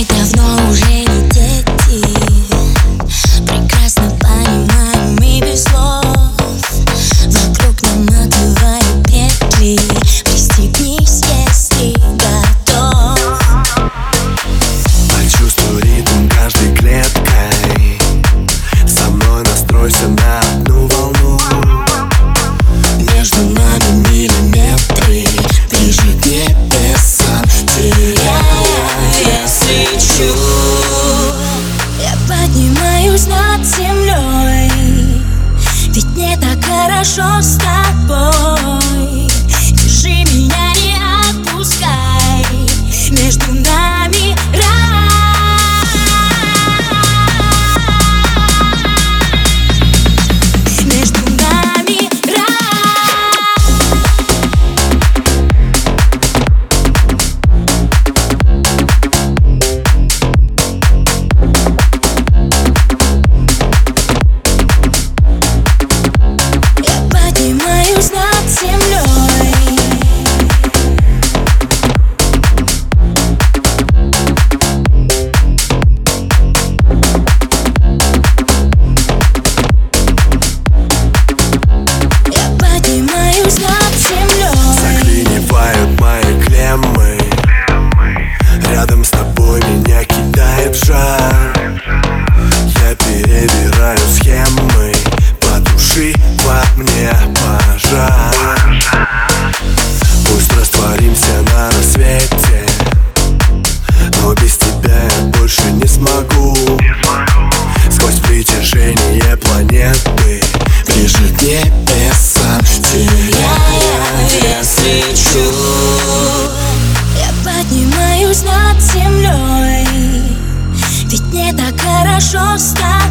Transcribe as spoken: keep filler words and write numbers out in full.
Мы давно уже не дети, прекрасно понимаем мы без слов. Вокруг нам отбивают петли, пристегнись, если готов. Почувствуй ритм каждой клеткой, со мной настройся на одну волну. Между нами миллиметры, ближе к небесам, теряя свечу. Я поднимаюсь над землей, ведь мне так хорошо с тобой. Держи меня, не отпускай, между нами рай. Между нами над землей. Я поднимаюсь над землей. Заклинивают мои клеммы, рядом с тобой меня кидает в жар. Я перебираю схемы, потуши во мне пожар. Пусть растворимся на рассвете, но без тебя я больше не смогу. Сквозь притяжение планеты, ближе к небесам, теряя я свечу. Я поднимаюсь над землей, ведь мне так хорошо с тобой.